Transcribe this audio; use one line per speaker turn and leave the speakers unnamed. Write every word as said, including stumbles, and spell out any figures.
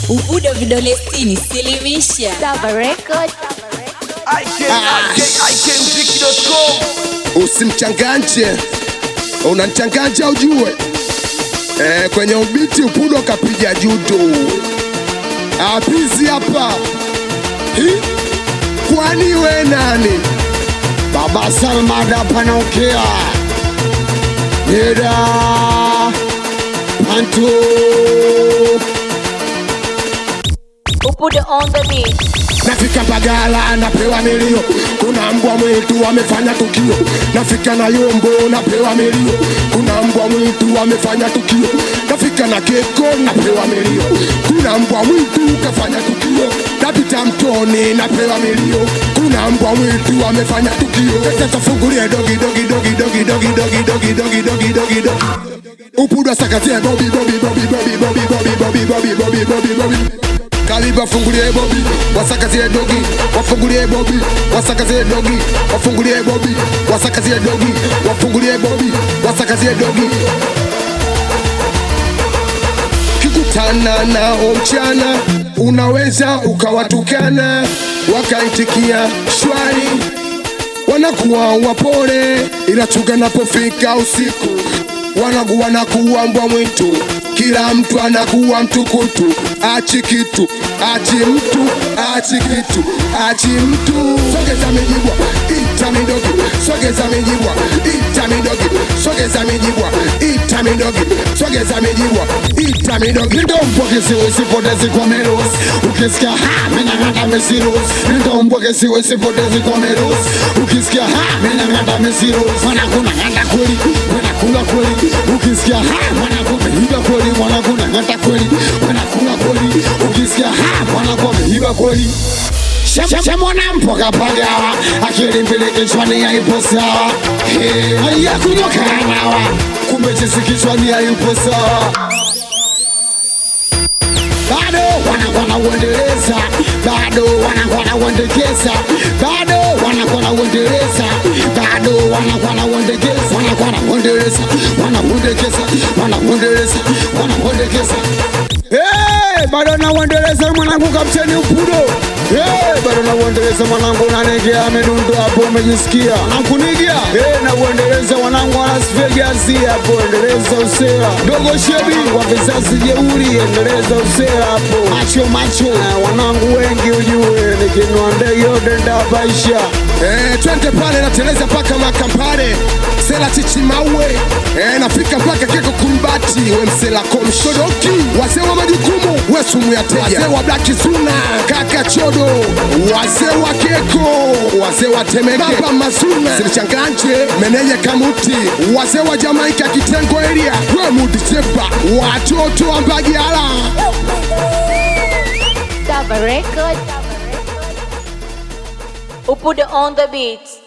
Ubudo vidole sitini silimisha
Saba Record.
i k mziki dot com.
Usimchanganje, unanichanganja ujue. Eh, kwenye ubiti Ubudo kapiga judo. Apizi hapa. Hi? Kwani we nani?
Baba Salmada panaokea Nida Pantu
Ubudo on the beat.
Nafika Mbagala napewa milio, kuna mbwa mwitu wamefanya tukio. Nafika na Yombo napewa milio, kuna mbwa mwitu wamefanya tukio. Nafika na Keko napewa milio, kuna mbwa mwitu kafanya tukio. Napita Mtoni napewa milio, kuna mbwa mwitu wamefanya tukio. Sasa fungulie dogi dogi dogi dogi dogi dogi dogi dogi dogi dogi dogi. Ubudo sakazie Bobby Bobby Bobby Bobby Bobby Bobby Bobby Bobby Bobby Bobby Bobby. Kaliba fungulie Bobby, wasakazie dogi, wafungulie Bobby, wasakazie dogi, wafungulie Bobby, wasakazie dogi, wafungulie Bobby, wasakazie dogi. Kikutana nao mchana, unaweza ukawatukana, wakaitikia shwari, wanakuwa wapole, ila chuga napofika usiku, wanakuwa wanakuwa mbwa mwitu. Kila mtu anakuwa mtukutu, achi kitu, achi mtu, achi kitu, achi mtu. Sogeza mijibwa, ita midogi, sogeza mijibwa, ita midogi, sogeza mijibwa, ita midogi, sogeza mijibwa, ita midogi.
Ndo mpokezi usipotezi kwa merusi, ukisikia ha, mina ngata mesirusi. Ndo mpokezi usipotezi kwa merusi, ukisikia ha, mina ngata mesirusi. Wanakuna ngata kweli, wanakula kweli, ukisikia ha, wanakuna hiba kweli. Wanakuna ngata kweli, wanakula kweli, ukisikia ha, wanakuna hiba kweli. Shamona mpoka pagawa, akili mbele kichwani haipo sawa. Hey, ya kunyoka nawa, kumbe chisi kichwani haipo sawa. Bado wanakona uendeleza, bado wanakona uendekeza, bado wanakona uendeleza, bado wanakona uendekeza, wanakona uendeleza, wanauendekeza, wanauendeleza, wanauendekeza. Hey, bado na uendeleza mwanangu kapteni Ubudo. Hey, bado na uendeleza mwanangu nanegea amedundo hapo umejisikia. Nakunigia. Hey, na uendeleza wanangu wa Las Vegas hapo endeleza usera. Dogo Shebi wa vizazi jeuri endeleza usera hapo. Macho macho na wanangu wengi ujue nikinua ndege yote ndabaisha.
Eh, twende pale na teleza paka makampare. Sela chichi mawe. Eh, nafika mpaka Keko kumbati. We msela komshodoki. Wazee wa majukumu, we sumu ya teja. Wazee wa Black Zuna, kaka chodo. Wazee wa Keko, wazee wa Temeke, Baba Mazuna, Silichanganje, Meneja Kamuti. Wazee wa Jamaica Kitengo area. We Mudi Chepa, watoto wa Mbagala.
Saba Record. Ubudo on the beat.